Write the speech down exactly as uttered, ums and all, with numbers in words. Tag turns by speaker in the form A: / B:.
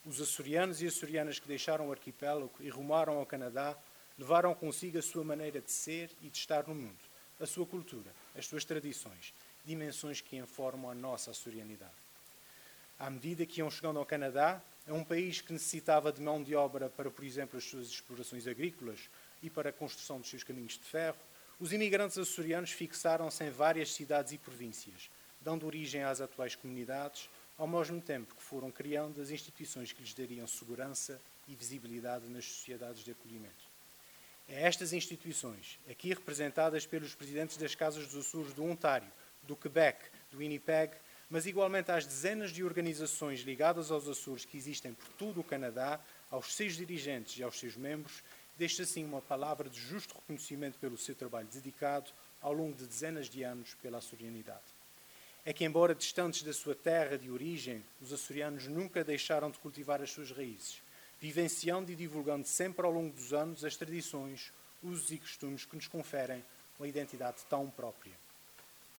A: Os açorianos e açorianas que deixaram o arquipélago e rumaram ao Canadá levaram consigo a sua maneira de ser e de estar no mundo, a sua cultura, as suas tradições, dimensões que informam a nossa açorianidade. À medida que iam chegando ao Canadá, é um país que necessitava de mão de obra para, por exemplo, as suas explorações agrícolas e para a construção dos seus caminhos de ferro, os imigrantes açorianos fixaram-se em várias cidades e províncias, dando origem às atuais comunidades, ao mesmo tempo que foram criando as instituições que lhes dariam segurança e visibilidade nas sociedades de acolhimento. É estas instituições, aqui representadas pelos presidentes das Casas dos Açores do Ontário, do Quebec, do Winnipeg, mas igualmente às dezenas de organizações ligadas aos Açores que existem por todo o Canadá, aos seus dirigentes e aos seus membros, deixa assim uma palavra de justo reconhecimento pelo seu trabalho dedicado ao longo de dezenas de anos pela açorianidade. É que, embora distantes da sua terra de origem, os açorianos nunca deixaram de cultivar as suas raízes, vivenciando e divulgando sempre ao longo dos anos as tradições, usos e costumes que nos conferem uma identidade tão própria.